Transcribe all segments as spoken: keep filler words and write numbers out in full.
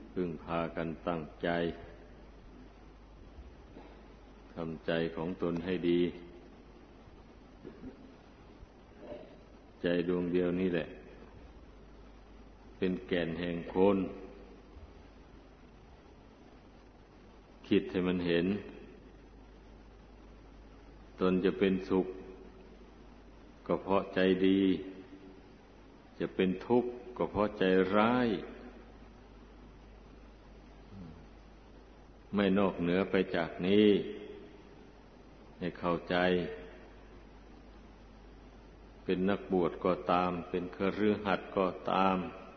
พึ่งพากันตั้งใจทำใจของตนให้ดีใจดวงเดียวนี่แหละเป็นแก่นแห่งคนคิดให้มันเห็นตนจะเป็นสุขก็เพราะใจดีจะเป็นทุกข์ก็เพราะใจร้ายไม่นอกเหนือไปจากนี้ให้เข้าใจเป็นนักบวชก็ตามเป็นคฤหัสถ์ก็ตาม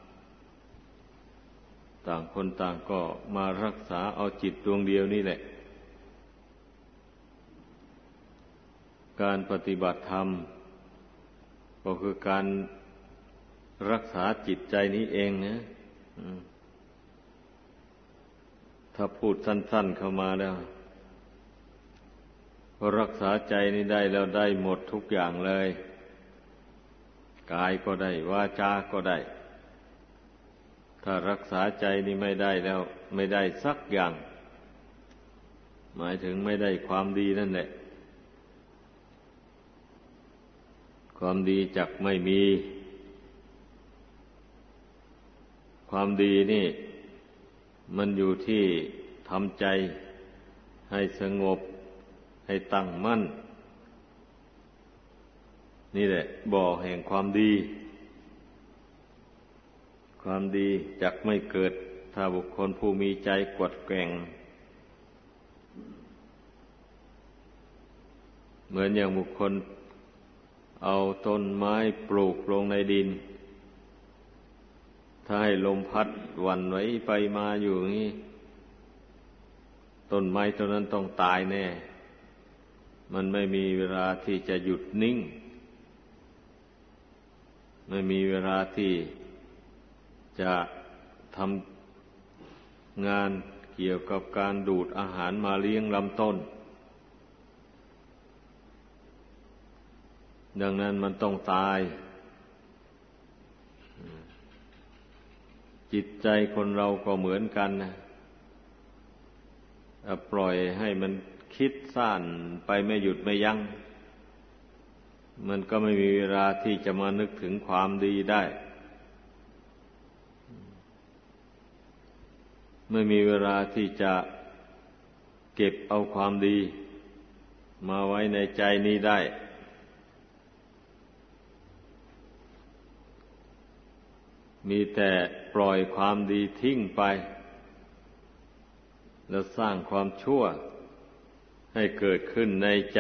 ต่างคนต่างก็มารักษาเอาจิตดวงเดียวนี่แหละการปฏิบัติธรรมก็คือการรักษาจิตใจนี้เองนะถ้าพูดสั้นๆเข้ามาแล้วพอรักษาใจนี้ได้แล้วได้หมดทุกอย่างเลยกายก็ได้วาจาก็ได้ถ้ารักษาใจนี้ไม่ได้แล้วไม่ได้สักอย่างหมายถึงไม่ได้ความดีนั่นแหละความดีจักไม่มีความดีนี่มันอยู่ที่ทำใจให้สงบให้ตั้งมั่นนี่แหละบ่อแห่งความดีความดีจักไม่เกิดถ้าบุคคลผู้มีใจกวัดแกว่งเหมือนอย่างบุคคลเอาต้นไม้ปลูกลงในดินถ้าให้ลมพัดหวั่นไหวไปมาอยู่อย่างนี้ต้นไม้ต้นนั้นต้องตายแน่มันไม่มีเวลาที่จะหยุดนิ่งไม่มีเวลาที่จะทำงานเกี่ยวกับการดูดอาหารมาเลี้ยงลำต้นดังนั้นมันต้องตายจิตใจคนเราก็เหมือนกันนะปล่อยให้มันคิดซ่านไปไม่หยุดไม่ยั้งมันก็ไม่มีเวลาที่จะมานึกถึงความดีได้ไม่มีเวลาที่จะเก็บเอาความดีมาไว้ในใจนี้ได้มีแต่ปล่อยความดีทิ้งไปแล้วสร้างความชั่วให้เกิดขึ้นในใจ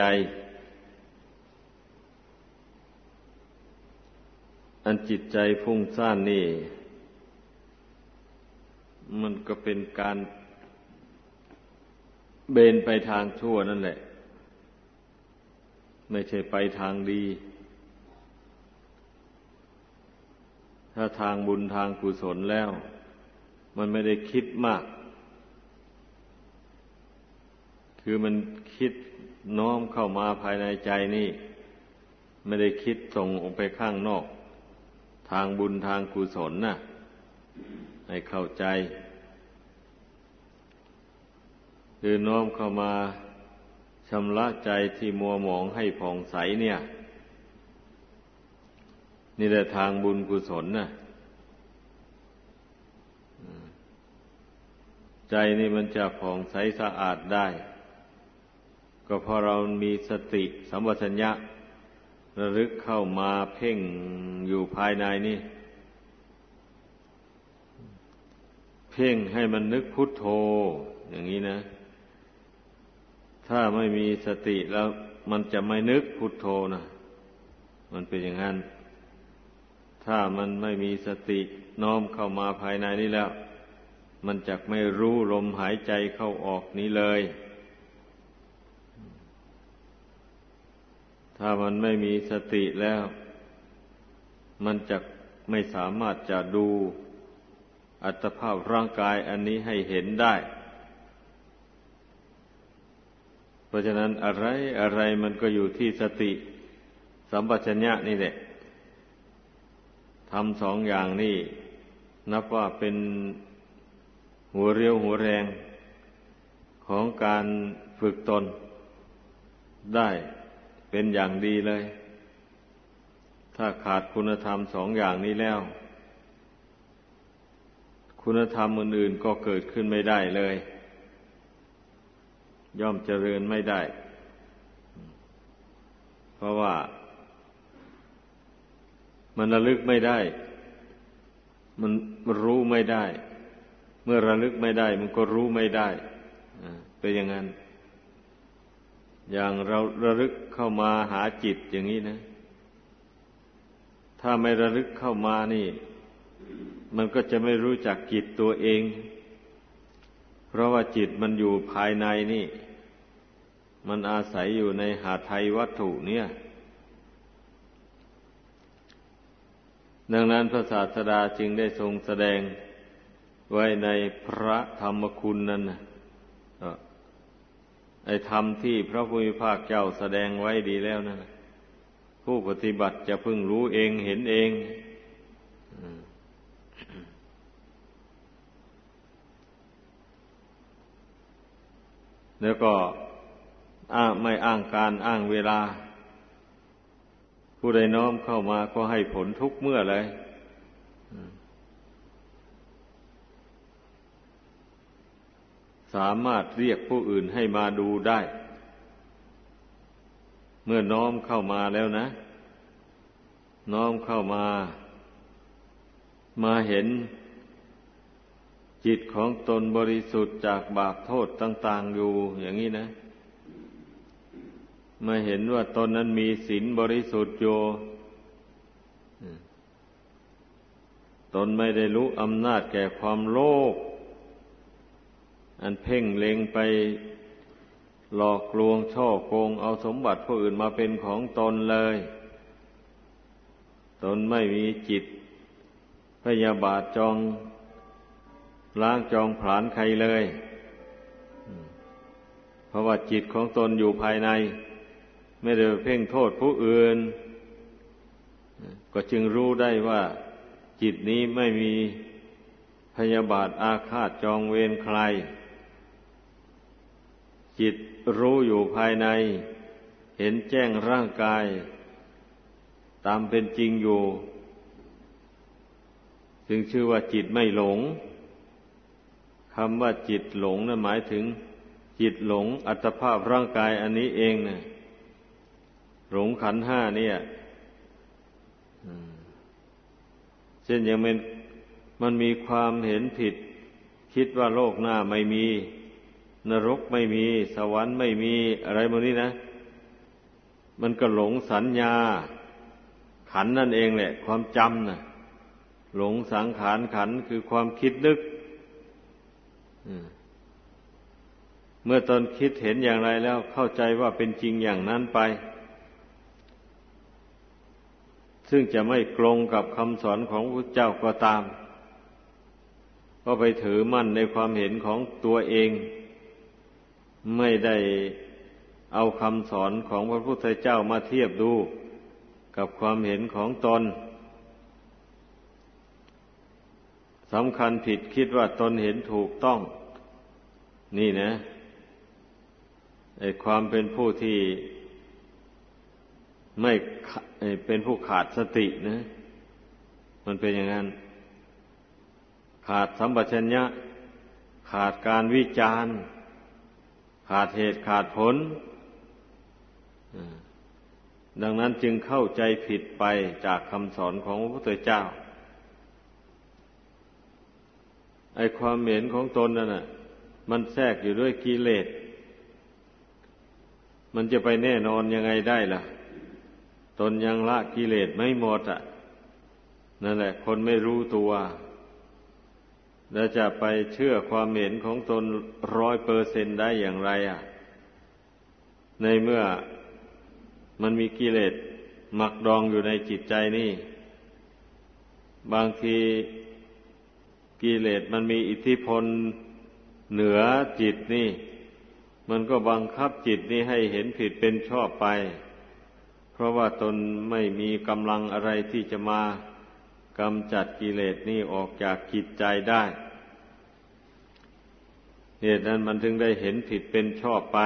อันจิตใจฟุ้งซ่านนี่มันก็เป็นการเบนไปทางชั่วนั่นแหละไม่ใช่ไปทางดีถ้าทางบุญทางกุศลแล้วมันไม่ได้คิดมากคือมันคิดน้อมเข้ามาภายในใจนี่ไม่ได้คิดส่งออกไปข้างนอกทางบุญทางกุศลน่ะให้เข้าใจคือน้อมเข้ามาชำระใจที่มัวหมองให้ผ่องใสเนี่ยนี่แหละทางบุญกุศลน่ะใจนี่มันจะผ่องใสสะอาดได้ก็เพราะเรามีสติสัมปชัญญะระลึกเข้ามาเพ่งอยู่ภายในนี่เพ่งให้มันนึกพุทโธอย่างนี้นะถ้าไม่มีสติแล้วมันจะไม่นึกพุทโธนะมันเป็นอย่างนั้นถ้ามันไม่มีสติน้อมเข้ามาภายในนี้แล้วมันจักไม่รู้ลมหายใจเข้าออกนี้เลยถ้ามันไม่มีสติแล้วมันจักไม่สามารถจะดูอัตภาพร่างกายอันนี้ให้เห็นได้เพราะฉะนั้นอะไรอะไรมันก็อยู่ที่สติสัมปชัญญะนี่แหละทำสองอย่างนี้นับว่าเป็นหัวเรี่ยวหัวแรงของการฝึกตนได้เป็นอย่างดีเลย ถ้าขาดคุณธรรมสองอย่างนี้แล้วคุณธรรมอื่นๆก็เกิดขึ้นไม่ได้เลยย่อมเจริญไม่ได้เพราะว่ามันระลึกไม่ได้มันรู้ไม่ได้เมื่อระลึกไม่ได้มันก็รู้ไม่ได้เป็นอย่างนั้นอย่างเราระลึกเข้ามาหาจิตอย่างนี้นะถ้าไม่ระลึกเข้ามานี่มันก็จะไม่รู้จักจิตตัวเองเพราะว่าจิตมันอยู่ภายในนี่มันอาศัยอยู่ในหาไทยวัตถุเนี่ยดังนั้นพระศาสดาจึงได้ทรงแสดงไว้ในพระธรรมคุณนั่นนะไอ้ธรรมที่พระผู้มีพระเจ้าแสดงไว้ดีแล้วนะผู้ปฏิบัติจะพึงรู้เองเห็นเองแล้วก็อ้างไม่อ้างการอ้างเวลาผู้ใดน้อมเข้ามาก็ให้ผลทุกเมื่อเลยสามารถเรียกผู้อื่นให้มาดูได้เมื่อน้อมเข้ามาแล้วนะน้อมเข้ามามาเห็นจิตของตนบริสุทธิ์จากบาปโทษต่างๆอยู่อย่างนี้นะมาเห็นว่าตนนั้นมีศีลบริสุทธิ์อยู่ตนไม่ได้รู้อำนาจแก่ความโลภอันเพ่งเล็งไปหลอกลวงช่อโกงเอาสมบัติผู้อื่นมาเป็นของตนเลยตนไม่มีจิตพยาบาทจองล้างจองผลาญใครเลยเพราะว่าจิตของตนอยู่ภายในไม่ได้เพ่งโทษผู้อื่นก็จึงรู้ได้ว่าจิตนี้ไม่มีพยาบาทอาฆาตจองเวรใครจิตรู้อยู่ภายในเห็นแจ้งร่างกายตามเป็นจริงอยู่จึงชื่อว่าจิตไม่หลงคำว่าจิตหลงนั้นหมายถึงจิตหลงอัตภาพร่างกายอันนี้เองนะหลงขันธ์ห้าเนี่ยเช่นอย่างมันมันมีความเห็นผิดคิดว่าโลกหน้าไม่มีนรกไม่มีสวรรค์ไม่มีอะไรพวกนี้นะมันก็หลงสัญญาขันธ์นั่นเองแหละความจำน่ะหลงสังขารขันธ์คือความคิดนึกเมื่อตนคิดเห็นอย่างไรแล้วเข้าใจว่าเป็นจริงอย่างนั้นไปซึ่งจะไม่ตรงกับคำสอนของพระเจ้าก็ตามก็ไปถือมั่นในความเห็นของตัวเองไม่ได้เอาคำสอนของพระพุทธเจ้ามาเทียบดูกับความเห็นของตนสำคัญผิดคิดว่าตนเห็นถูกต้องนี่นะไอ้ความเป็นผู้ที่ไม่เป็นผู้ขาดสตินะมันเป็นอย่างนั้นขาดสัมปชัญญะขาดการวิจารณ์ขาดเหตุขาดผลดังนั้นจึงเข้าใจผิดไปจากคำสอนของพระพุทธเจ้าไอ้ความเห็นของตนนั่นน่ะมันแทรกอยู่ด้วยกิเลสมันจะไปแน่นอนยังไงได้ล่ะตนยังละกิเลสไม่หมดอ่ะนั่นแหละคนไม่รู้ตัวแล้วจะไปเชื่อความเห็นของตนร้อยเปอร์เซ็นต์ได้อย่างไรอ่ะในเมื่อมันมีกิเลสหมักดองอยู่ในจิตใจนี่บางทีกิเลสมันมีอิทธิพลเหนือจิตนี่มันก็บังคับจิตนี่ให้เห็นผิดเป็นชอบไปเพราะว่าตนไม่มีกำลังอะไรที่จะมากำจัดกิเลสนี่ออกจากจิตใจได้เหตุนั้นมันถึงได้เห็นผิดเป็นชอบไป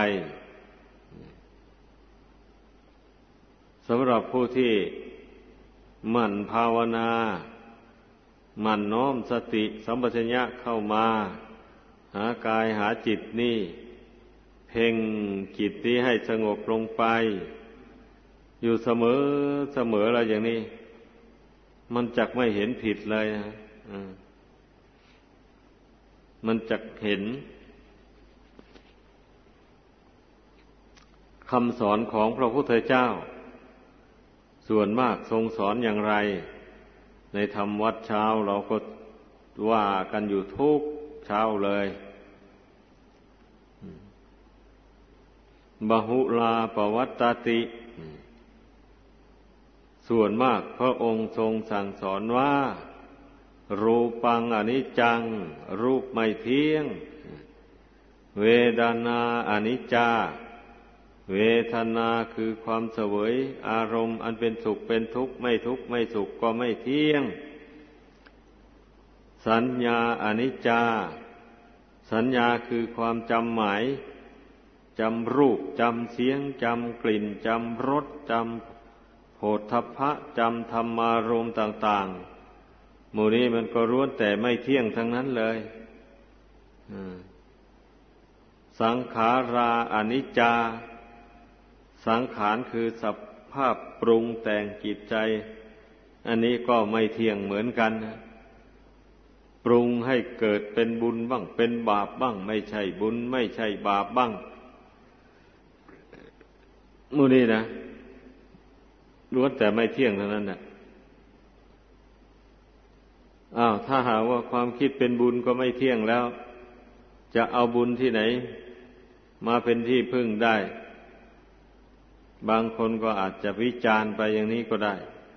สำหรับผู้ที่หมั่นภาวนาหมั่นน้อมสติสัมปชัญญะเข้ามาหากายหาจิตนี่เพ่งจิตนี้ให้สงบลงไปอยู่เสมอเสมออะไรอย่างนี้มันจักไม่เห็นผิดเลยนะมันจักเห็นคำสอนของพระพุทธเจ้าส่วนมากทรงสอนอย่างไรในธรรมวัดเช้าเราก็ว่ากันอยู่ทุกเช้าเลยบหุลาปวัตตติส่วนมากพระองค์ทรงสั่งสอนว่ารูปังอนิจจังรูปไม่เที่ยงเวทนาอนิจจาเวทนาคือความเสวยอารมณ์อันเป็นสุขเป็นทุกข์ไม่ทุกข์ไม่สุขก็ไม่เที่ยงสัญญาอนิจจาสัญญาคือความจำหมายจำรูปจำเสียงจำกลิ่นจำรสจำโผฏฐัพพะจำธรรมารมณ์ต่างๆหมู่นี้มันก็ล้วนแต่ไม่เที่ยงทั้งนั้นเลยสังขาราอนิจจาสังขารคือสภาพปรุงแต่งจิตใจอันนี้ก็ไม่เที่ยงเหมือนกันนะปรุงให้เกิดเป็นบุญบ้างเป็นบาปบ้างไม่ใช่บุญไม่ใช่บาปบ้างหมู่นี้นะล้วนแต่ไม่เที่ยงเท่านั้นน่ะอ้าวถ้าหากว่าความคิดเป็นบุญก็ไม่เที่ยงแล้วจะเอาบุญที่ไหนมาเป็นที่พึ่งได้บางคนก็อาจจะวิจารณ์ไปอย่างนี้ก็ได้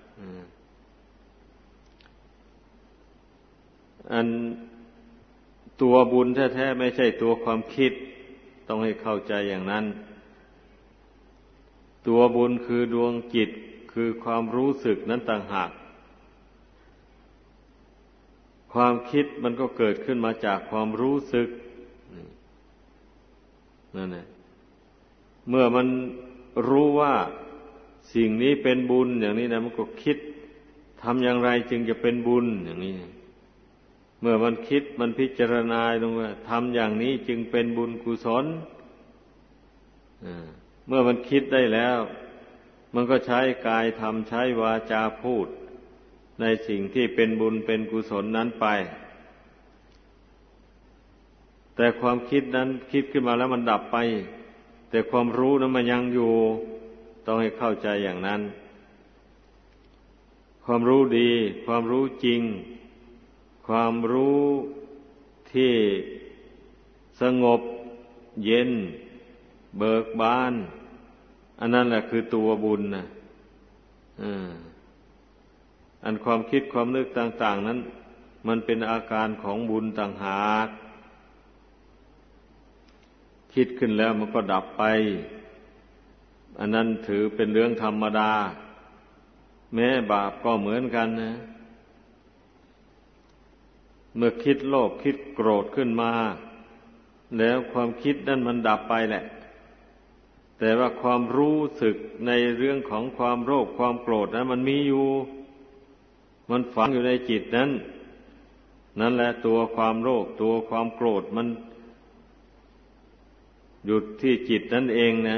อันตัวบุญแท้ๆไม่ใช่ตัวความคิดต้องให้เข้าใจอย่างนั้นตัวบุญคือดวงจิตคือความรู้สึกนั้นต่างหากความคิดมันก็เกิดขึ้นมาจากความรู้สึกนั่นแหละเมื่อมันรู้ว่าสิ่งนี้เป็นบุญอย่างนี้นะมันก็คิดทำอย่างไรจึงจะเป็นบุญอย่างนี้เมื่อมันคิดมันพิจารณาลงว่าทำอย่างนี้จึงเป็นบุญกุศลเมื่อมันคิดได้แล้วมันก็ใช้กายทำใช้วาจาพูดในสิ่งที่เป็นบุญเป็นกุศลนั้นไปแต่ความคิดนั้นคิดขึ้นมาแล้วมันดับไปแต่ความรู้นั้นมันยังอยู่ต้องให้เข้าใจอย่างนั้นความรู้ดีความรู้จริงความรู้ที่สงบเย็นเบิกบานอันนั้นแหละคือตัวบุญนะอันความคิดความนึกต่างๆนั้นมันเป็นอาการของบุญต่างหากคิดขึ้นแล้วมันก็ดับไปอันนั้นถือเป็นเรื่องธรรมดาแม้บาปก็เหมือนกันนะเมื่อคิดโลภคิดโกรธขึ้นมาแล้วความคิดนั้นมันดับไปแหละแต่ว่าความรู้สึกในเรื่องของความโลภความโกรธนั้นมันมีอยู่มันฝังอยู่ในจิตนั้นนั่นแหละตัวความโลภตัวความโกรธมันหยุดที่จิตนั่นเองนะ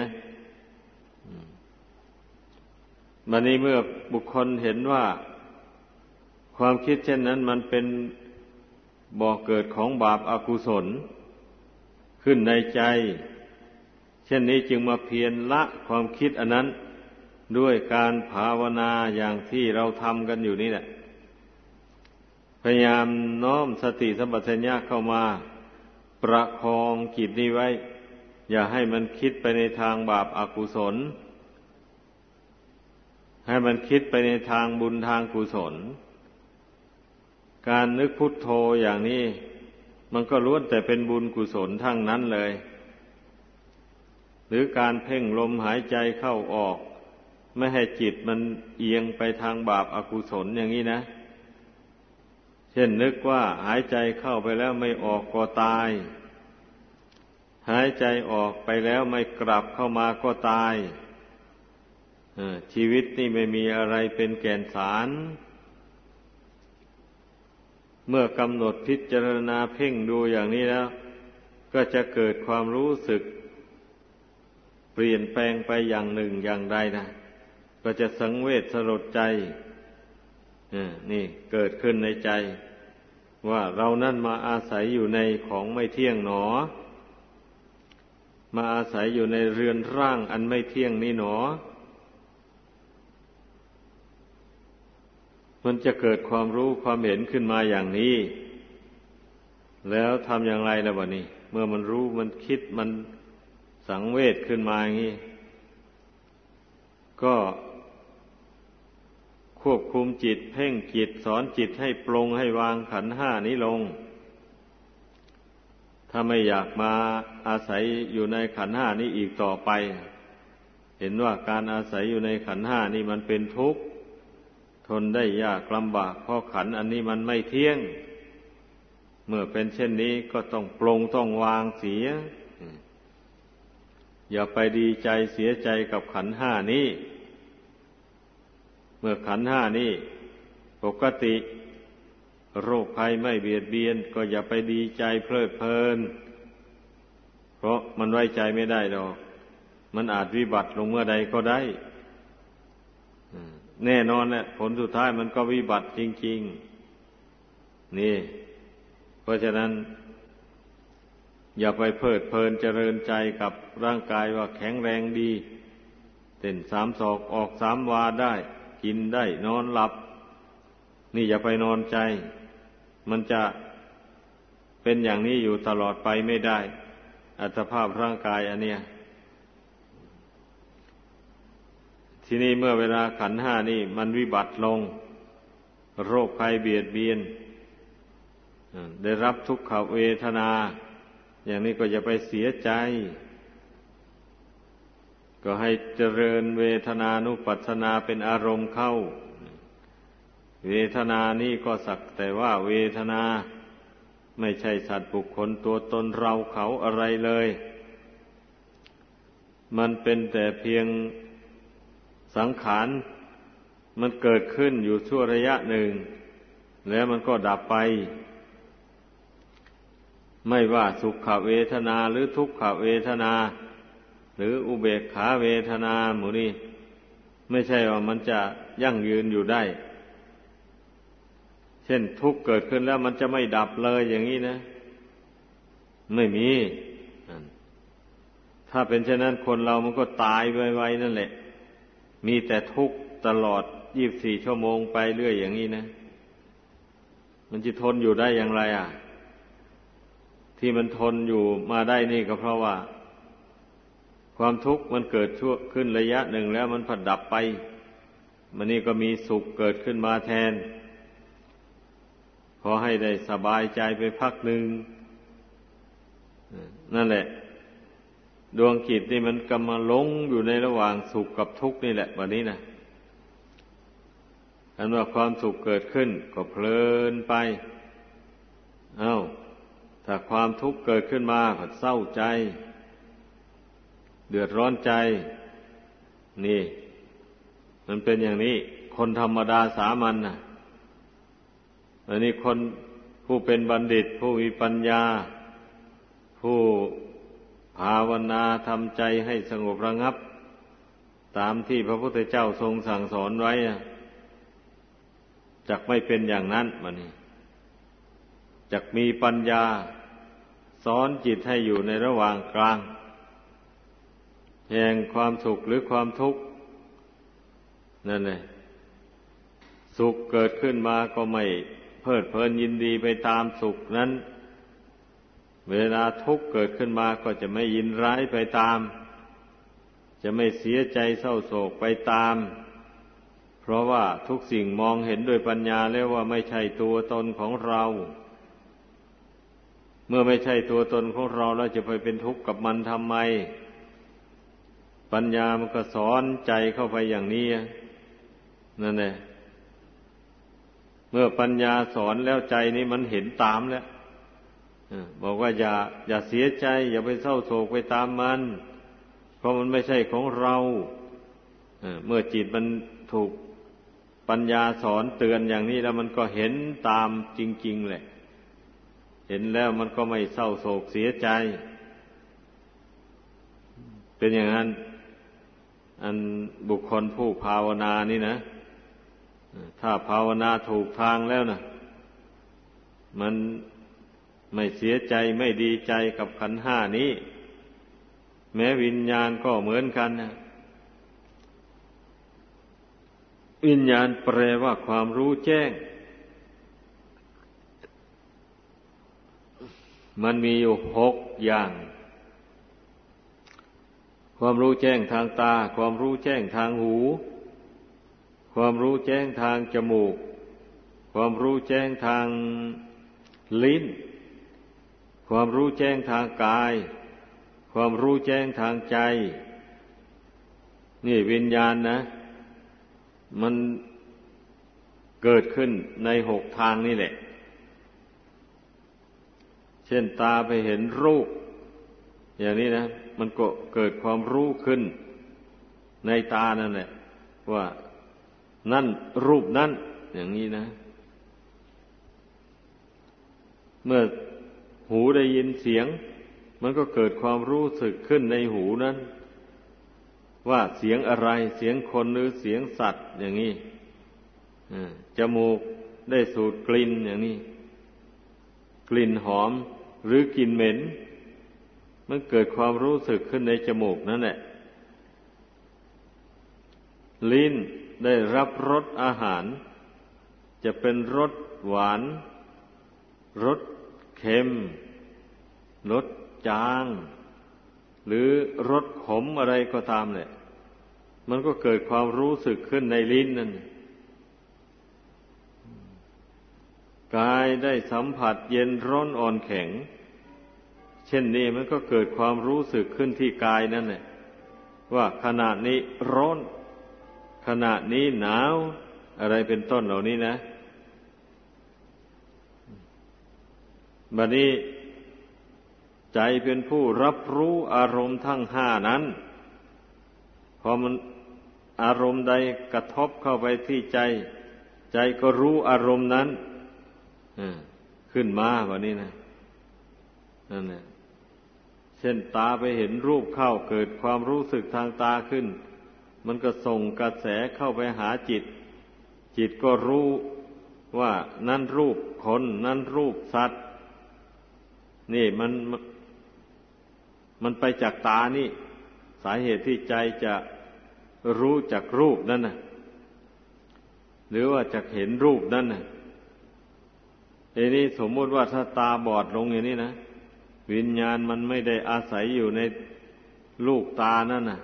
บัดนี้เมื่อบุคคลเห็นว่าความคิดเช่นนั้นมันเป็นบ่อเกิดของบาปอกุศลขึ้นในใจเช่นนี้จึงมาเพียรละความคิดอันนั้นด้วยการภาวนาอย่างที่เราทำกันอยู่นี่แหละพยายามน้อมสติสัมปชัญญะเข้ามาประคองจิตนี้ไว้อย่าให้มันคิดไปในทางบาปอกุศลให้มันคิดไปในทางบุญทางกุศลการนึกพุทโธอย่างนี้มันก็ล้วนแต่เป็นบุญกุศลทั้งนั้นเลยหรือการเพ่งลมหายใจเข้าออกไม่ให้จิตมันเอียงไปทางบาปอกุศลอย่างนี้นะเช่นนึกว่าหายใจเข้าไปแล้วไม่ออกก็ตายหายใจออกไปแล้วไม่กลับเข้ามาก็ตายชีวิตนี่ไม่มีอะไรเป็นแก่นสารเมื่อกำหนดพิจารณาเพ่งดูอย่างนี้แล้วก็จะเกิดความรู้สึกเปลี่ยนแปลงไปอย่างหนึ่งอย่างใดนะก็จะสังเวชสลดใจนี่เกิดขึ้นในใจว่าเรานั่นมาอาศัยอยู่ในของไม่เที่ยงหนอมาอาศัยอยู่ในเรือนร่างอันไม่เที่ยงนี้หนอมันจะเกิดความรู้ความเห็นขึ้นมาอย่างนี้แล้วทำอย่างไรล่ะวะนี่เมื่อมันรู้มันคิดมันสังเวชขึ้นมาอย่างนี้ก็ควบคุมจิตเพ่งจิตสอนจิตให้ปลงให้วางขันธ์ห้านี้ลงถ้าไม่อยากมาอาศัยอยู่ในขันธ์ห้านี้อีกต่อไปเห็นว่าการอาศัยอยู่ในขันธ์ห้านี้มันเป็นทุกข์ทนได้ยากลำบากเพราะขันธ์อันนี้มันไม่เที่ยงเมื่อเป็นเช่นนี้ก็ต้องปลงต้องวางเสียอย่าไปดีใจเสียใจกับขันธ์ห้านี้เมื่อขันธ์ห้านี้ปกติโรคภัยไม่เบียดเบียนก็อย่าไปดีใจเพลิดเพลินเพราะมันไว้ใจไม่ได้ดอกมันอาจวิบัติลงเมื่อใดก็ได้แน่นอนแหละผลสุดท้ายมันก็วิบัติจริงๆนี่เพราะฉะนั้นอย่าไปเพลิดเพลินเจริญใจกับร่างกายว่าแข็งแรงดีเต้นสามศอกออกสามวาได้กินได้นอนหลับนี่อย่าไปนอนใจมันจะเป็นอย่างนี้อยู่ตลอดไปไม่ได้อัตภาพร่างกายอันเนี้ยทีนี้เมื่อเวลาขันธ์ห้านี่มันวิบัติลงโรคภัยเบียดเบียนได้รับทุกขเวทนาอย่างนี้ก็อย่าไปเสียใจก็ให้เจริญเวทนานุปัสสนาเป็นอารมณ์เข้าเวทนานี่ก็สักแต่ว่าเวทนาไม่ใช่สัตว์บุคคลตัวตนเราเขาอะไรเลยมันเป็นแต่เพียงสังขารมันเกิดขึ้นอยู่ชั่วระยะหนึ่งแล้วมันก็ดับไปไม่ว่าสุขเวทนาหรือทุกขเวทนาหรืออุเบกขาเวทนาหมู่นี้ไม่ใช่ว่ามันจะยั่งยืนอยู่ได้เช่นทุกข์เกิดขึ้นแล้วมันจะไม่ดับเลยอย่างนี้นะไม่มีถ้าเป็นเช่นนั้นคนเรามันก็ตายไวๆนั่นแหละมีแต่ทุกข์ตลอดยี่สิบสี่ชั่วโมงไปเรื่อยอย่างนี้นะมันจะทนอยู่ได้อย่างไรอ่ะที่มันทนอยู่มาได้นี่ก็เพราะว่าความทุกข์มันเกิดชั่วขึ้นระยะหนึ่งแล้วมันผัดดับไปมันนี่ก็มีสุขเกิดขึ้นมาแทนพอให้ได้สบายใจไปพักหนึ่งนั่นแหละดวงจิตนี่มันกำลังหลงอยู่ในระหว่างสุขกับทุกข์นี่แหละวันนี้นะอันว่าความสุขเกิดขึ้นก็เพลินไปเอ้าถ้าความทุกข์เกิดขึ้นมาก็เศร้าใจเดือดร้อนใจนี่มันเป็นอย่างนี้คนธรรมดาสามัญน่ะอันนี้คนผู้เป็นบัณฑิตผู้มีปัญญาผู้ภาวนาทำใจให้สงบระงับตามที่พระพุทธเจ้าทรงสั่งสอนไว้จักไม่เป็นอย่างนั้นบัดนี้จักมีปัญญาสอนจิตให้อยู่ในระหว่างกลางแห่งความสุขหรือความทุกข์นั่นแหละสุขเกิดขึ้นมาก็ไม่เพลิดเพลินยินดีไปตามสุขนั้นเวลาทุกข์เกิดขึ้นมาก็จะไม่ยินร้ายไปตามจะไม่เสียใจเศร้าโศกไปตามเพราะว่าทุกสิ่งมองเห็นด้วยปัญญาแล้วว่าไม่ใช่ตัวตนของเราเมื่อไม่ใช่ตัวตนของเราแล้วจะไปเป็นทุกข์กับมันทำไมปัญญามันก็สอนใจเข้าไปอย่างนี้นั่นแหละเมื่อปัญญาสอนแล้วใจนี้มันเห็นตามแล้วบอกว่าอย่าอย่าเสียใจอย่าไปเศร้าโศกไปตามมันเพราะมันไม่ใช่ของเราเมื่อจิตมันถูกปัญญาสอนเตือนอย่างนี้แล้วมันก็เห็นตามจริงๆแหละเห็นแล้วมันก็ไม่เศร้าโศกเสียใจเป็นอย่างนั้นอันบุคคลผู้ภาวนานี่นะถ้าภาวนาถูกทางแล้วนะมันไม่เสียใจไม่ดีใจกับขันธ์ห้านี้แม้วิญญาณก็เหมือนกันนะวิญญาณแปลว่าความรู้แจ้งมันมีอยู่หกอย่างความรู้แจ้งทางตาความรู้แจ้งทางหูความรู้แจ้งทางจมูกความรู้แจ้งทางลิ้นความรู้แจ้งทางกายความรู้แจ้งทางใจนี่วิญญาณนะมันเกิดขึ้นในหกทางนี่แหละเช่นตาไปเห็นรูปอย่างนี้นะมันก็เกิดความรู้ขึ้นในตานั่นแหละว่านั่นรูปนั่นอย่างนี้นะเมื่อหูได้ยินเสียงมันก็เกิดความรู้สึกขึ้นในหูนั้นว่าเสียงอะไรเสียงคนหรือเสียงสัตว์อย่างนี้จมูกได้สูดกลิ่นอย่างนี้กลิ่นหอมหรือกลิ่นเหม็นมันเกิดความรู้สึกขึ้นในจมูกนั่นแหละลิ้นได้รับรสอาหารจะเป็นรสหวานรสเค็มรสจางหรือรสขมอะไรก็ตามเนี่ยมันก็เกิดความรู้สึกขึ้นในลิ้นนั่นกายได้สัมผัสเย็นร้อนอ่อนแข็งเช่นนี้มันก็เกิดความรู้สึกขึ้นที่กายนั่นแหละว่าขณะนี้ร้อนขณะนี้หนาวอะไรเป็นต้นเหล่านี้นะบัดนี้ใจเป็นผู้รับรู้อารมณ์ทั้งห้านั้นพอมันอารมณ์ใดกระทบเข้าไปที่ใจใจก็รู้อารมณ์นั้นขึ้นมาบัดนี้นะนั่นแหละเช่นตาไปเห็นรูปเข้าเกิดความรู้สึกทางตาขึ้นมันก็ส่งกระแสเข้าไปหาจิตจิตก็รู้ว่านั่นรูปคนนั่นรูปสัตว์นี่มันมันไปจากตานี่สาเหตุที่ใจจะรู้จักรูปนั่นน่ะหรือว่าจะเห็นรูปนั่นน่ะทีนี้สมมติว่าถ้าตาบอดลงอย่างนี้นะวิญญาณมันไม่ได้อาศัยอยู่ในลูกตานั่นน่ะ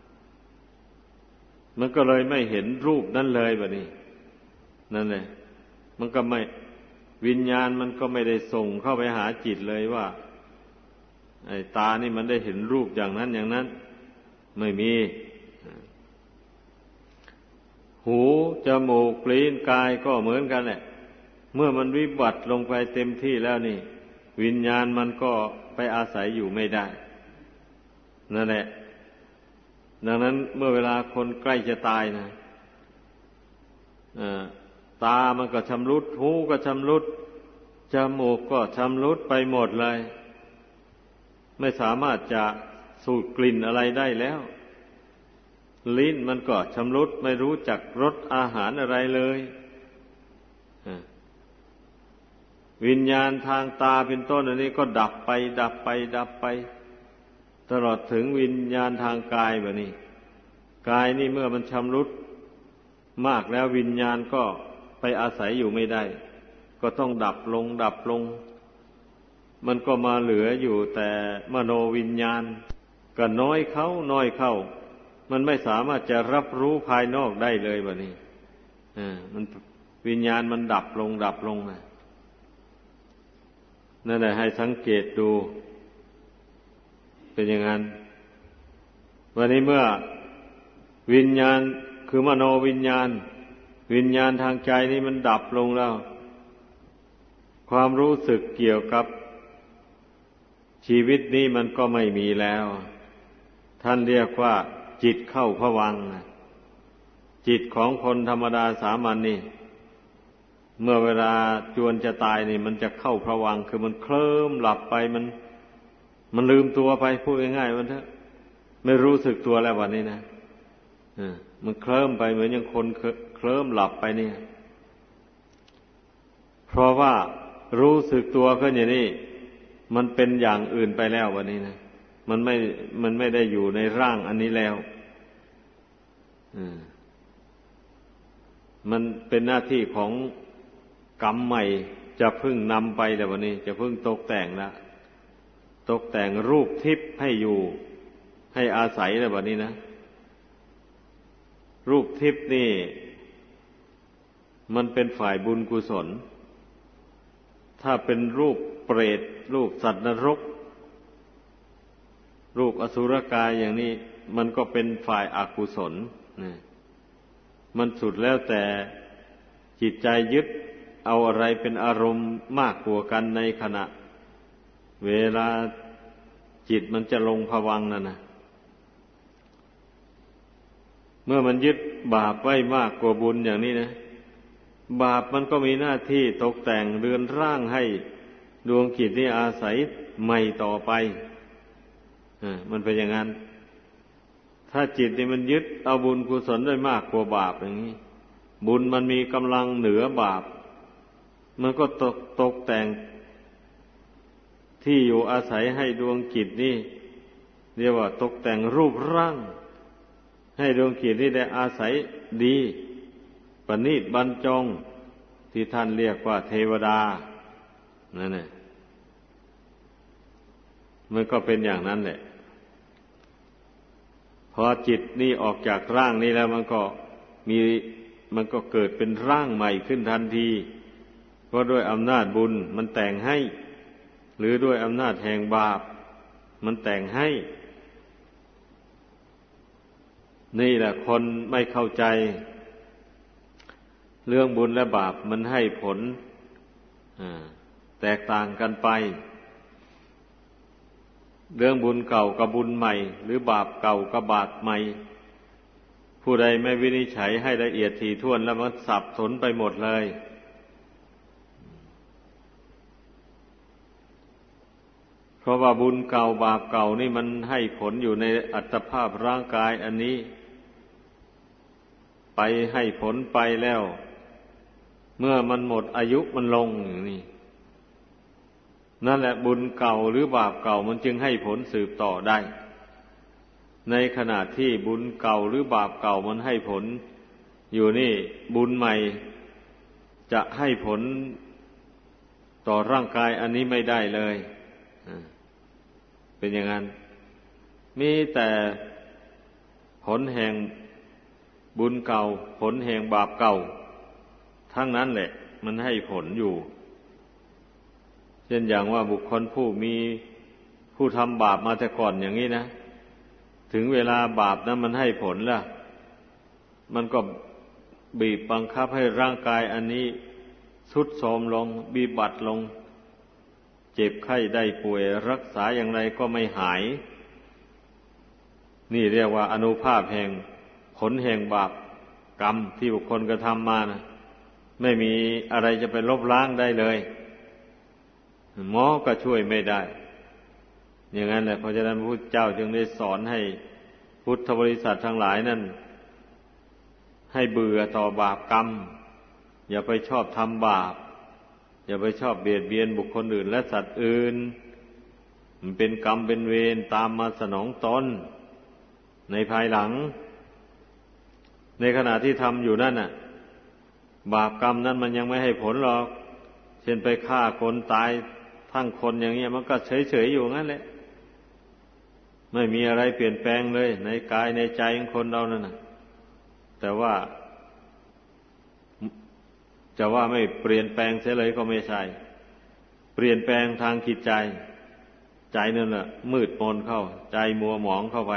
มันก็เลยไม่เห็นรูปนั่นเลยแบบนี้นั่นแหละมันก็ไม่วิญญาณมันก็ไม่ได้ส่งเข้าไปหาจิตเลยว่าไอ้ตานี่มันได้เห็นรูปอย่างนั้นอย่างนั้นไม่มีหูจมูกลิ้นกายก็เหมือนกันแหละเมื่อมันวิบัติลงไปเต็มที่แล้วนี่วิญญาณมันก็ไปอาศัยอยู่ไม่ได้นั่นแหละดังนั้นเมื่อเวลาคนใกล้จะตายนะตามันก็ชำรุดหูก็ชำรุดจมูกก็ชำรุดไปหมดเลยไม่สามารถจะสูดกลิ่นอะไรได้แล้วลิ้นมันก็ชำรุดไม่รู้จักรสอาหารอะไรเลยวิญญาณทางตาเป็นต้นอันนี้ก็ดับไปดับไปดับไปตลอดถึงวิญญาณทางกายแบบนี้กายนี่เมื่อมันชำรุดมากแล้ววิญญาณก็ไปอาศัยอยู่ไม่ได้ก็ต้องดับลงดับลงมันก็มาเหลืออยู่แต่มโนวิญญาณก็น้อยเข้าน้อยเข้ามันไม่สามารถจะรับรู้ภายนอกได้เลยแบบนี้อ่ามันวิญญาณมันดับลงดับลงนะนั่นแหละให้สังเกตดูเป็นอย่างนั้นวันนี้เมื่อวิญญาณคือมโนวิญญาณวิญญาณทางใจนี่มันดับลงแล้วความรู้สึกเกี่ยวกับชีวิตนี้มันก็ไม่มีแล้วท่านเรียกว่าจิตเข้าภวังค์จิตของคนธรรมดาสามัญนี่เมื่อเวลาจวนจะตายนี่มันจะเข้าภวังค์คือมันเคลิ้มหลับไปมันมันลืมตัวไปพูดง่ายๆมันเถอะไม่รู้สึกตัวแล้ววันนี้นะมันเคลิ้มไปเหมือนอย่างคนเคลิ้มหลับไปเนี่ยเพราะว่ารู้สึกตัวขึ้นอย่างนี้มันเป็นอย่างอื่นไปแล้ววันนี้นะมันไม่มันไม่ได้อยู่ในร่างอันนี้แล้วมันเป็นหน้าที่ของกรรมใหม่จะพึ่งนำไปแต่วันนี้จะพึ่งตกแต่งละตกแต่งรูปทิพย์ให้อยู่ให้อาศัยแต่วันนี้นะรูปทิพย์นี่มันเป็นฝ่ายบุญกุศลถ้าเป็นรูปเปรตรูปสัตว์นรกรูปอสุรกายอย่างนี้มันก็เป็นฝ่ายอกุศลนะมันสุดแล้วแต่จิตใจยึดเอาอะไรเป็นอารมณ์มากกว่ากันในขณะเวลาจิตมันจะลงภวังค์นั่นนะเมื่อมันยึดบาปไว้มากกว่าบุญอย่างนี้นะบาปมันก็มีหน้าที่ตกแต่งเรือนร่างให้ดวงจิตนี้อาศัยใหม่ต่อไปอ่ามันเป็นอย่างนั้นถ้าจิตนี่มันยึดเอาบุญกุศลได้มากกว่าบาปอย่างนี้บุญมันมีกำลังเหนือบาปมันก็ตกตกแต่งที่อยู่อาศัยให้ดวงจิตนี่เรียกว่าตกแต่งรูปร่างให้ดวงจิตนี่ได้อาศัยดีประณีตบรรจงที่ท่านเรียกว่าเทวดานั่นแหละมันก็เป็นอย่างนั้นแหละพอจิตนี่ออกจากร่างนี้แล้วมันก็มีมันก็เกิดเป็นร่างใหม่ขึ้นทันทีเพราะด้วยอำนาจบุญมันแต่งให้หรือด้วยอำนาจแห่งบาปมันแต่งให้นี่แหละคนไม่เข้าใจเรื่องบุญและบาปมันให้ผลแตกต่างกันไปเรื่องบุญเก่ากับบุญใหม่หรือบาปเก่ากับบาปใหม่ผู้ใดไม่วินิจฉัยให้ละเอียดถี่ถ้วนแล้วมันสับสนไปหมดเลยเพราะว่าบุญเก่าบาปเก่านี่มันให้ผลอยู่ในอัตภาพร่างกายอันนี้ไปให้ผลไปแล้วเมื่อมันหมดอายุมันลงอย่างนี้นั่นแหละบุญเก่าหรือบาปเก่ามันจึงให้ผลสืบต่อได้ในขณะที่บุญเก่าหรือบาปเก่ามันให้ผลอยู่นี่บุญใหม่จะให้ผลต่อร่างกายอันนี้ไม่ได้เลยเป็นอย่างนั้นมีแต่ผลแห่งบุญเก่าผลแห่งบาปเก่าทั้งนั้นแหละมันให้ผลอยู่เช่นอย่างว่าบุคคลผู้มีผู้ทำบาปมาแต่ก่อนอย่างนี้นะถึงเวลาบาปนั้นมันให้ผลล่ะมันก็บีบบังคับให้ร่างกายอันนี้ทรุดโทรมลงบีบบัดลงเจ็บไข้ได้ป่วยรักษาอย่างไรก็ไม่หายนี่เรียกว่าอานุภาพแห่งผลแห่งบาปกรรมที่บุคคลกระทำมานะไม่มีอะไรจะไปลบล้างได้เลยหมอก็ช่วยไม่ได้อย่างนั้นแหละเพราะฉะนั้นพระพุทธเจ้าจึงได้สอนให้พุทธบริษัททั้งหลายนั่นให้เบื่อต่อบาปกรรมอย่าไปชอบทำบาปอย่าไปชอบเบียดเบียนบุคคลอื่นและสัตว์อื่นมันเป็นกรรมเป็นเวรตามมาสนองตนในภายหลังในขณะที่ทำอยู่นั่นน่ะบาปกรรมนั้นมันยังไม่ให้ผลหรอกเช่นไปฆ่าคนตายทั้งคนอย่างเงี้ยมันก็เฉยๆอยู่งั้นแหละไม่มีอะไรเปลี่ยนแปลงเลยในกายในใจของคนเรานั่นน่ะแต่ว่าจะว่าไม่เปลี่ยนแปลงเสียเลยก็ไม่ใช่เปลี่ยนแปลงทางจิตใจใจนั่นแหละมืดมนเข้าใจมัวหมองเข้าไป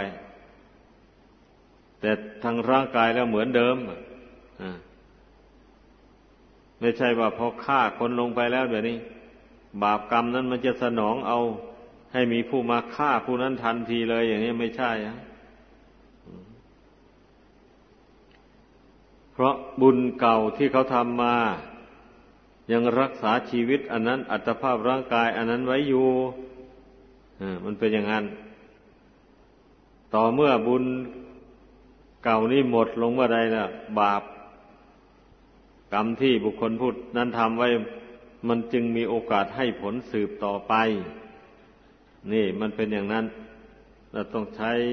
แต่ทางร่างกายแล้วเหมือนเดิมอ่าไม่ใช่ว่าพอฆ่าคนลงไปแล้วเดี๋ยวนี้บาปกรรมนั้นมันจะสนองเอาให้มีผู้มาฆ่าผู้นั้นทันทีเลยอย่างนี้ไม่ใช่อะเพราะบุญเก่าที่เขาทำมายังรักษาชีวิตอันนั้นอัตภาพร่างกายอันนั้นไว้อยู่มันเป็นอย่างนั้นต่อเมื่อบุญเก่านี้หมดลงเมื่อใดล่ะบาปกรรมที่บุคคลผู้นั้นทำไว้มันจึงมีโอกาสให้ผลสืบต่อไปนี่มันเป็นอย่างนั้นเราต้องใช้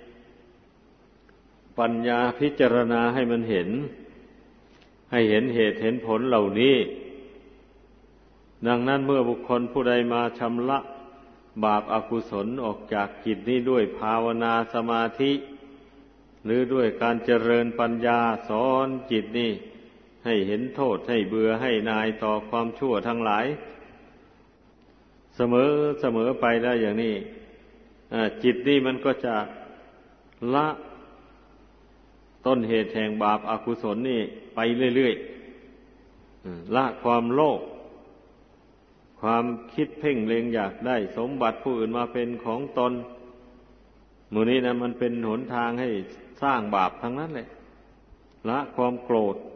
ปัญญาพิจารณาให้มันเห็นให้เห็นเหตุเห็นผลเหล่านี้ดังนั้นเมื่อบุคคลผู้ใดมาชำระบาปอกุศลออกจากจิตนี้ด้วยภาวนาสมาธิหรือด้วยการเจริญปัญญาสอนจิตนี่ให้เห็นโทษให้เบื่อให้นายต่อความชั่วทั้งหลายเสมอเสมอไปได้อย่างนี้จิตนี่มันก็จะละต้นเหตุแห่งบาปอกุศลนี่ไปเรื่อยๆละความโลภความคิดเพ่งเล็งอยากได้สมบัติผู้อื่นมาเป็นของตนหมู่นี้นะมันเป็นหนทางให้สร้างบาปทั้งนั้นแหละละความโกรธ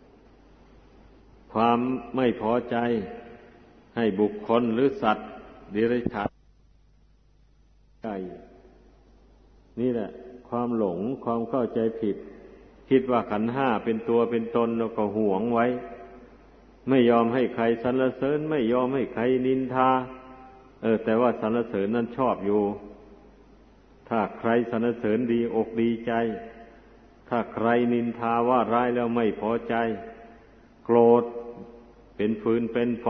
ความไม่พอใจให้บุคคลหรือสัตว์เดรัจฉานใจนี่แหละความหลงความเข้าใจผิดคิดว่าขันธ์ห้าเป็นตัวเป็นตนแล้วก็หวงไว้ไม่ยอมให้ใครสรรเสริญไม่ยอมให้ใครนินทาเออแต่ว่าสรรเสริญนั้นชอบอยู่ถ้าใครสรรเสริญดีอกดีใจถ้าใครนินทาว่าร้ายแล้วไม่พอใจโกรธเป็นฟืนเป็นไฟ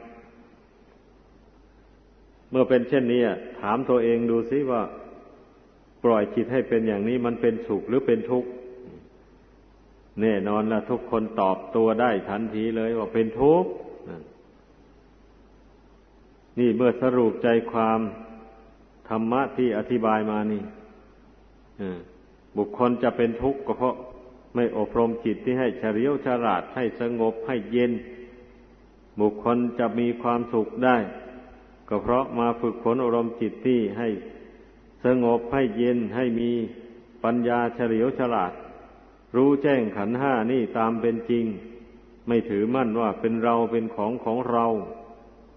เมื่อเป็นเช่นนี้ถามตัวเองดูสิว่าปล่อยจิตให้เป็นอย่างนี้มันเป็นสุขหรือเป็นทุกข์แน่นอนละทุกคนตอบตัวได้ทันทีเลยว่าเป็นทุกข์นี่เมื่อสรุปใจความธรรมะที่อธิบายมานี่บุคคลจะเป็นทุกข์ก็เพราะไม่อบรมจิตที่ให้เฉลียวฉลาดให้สงบให้เย็นบุคคลจะมีความสุขได้ก็เพราะมาฝึกฝนอบรมจิตที่ให้สงบให้เย็นให้มีปัญญาเฉลียวฉลาดรู้แจ้งขันธ์ห้านี่ตามเป็นจริงไม่ถือมั่นว่าเป็นเราเป็นของของเรา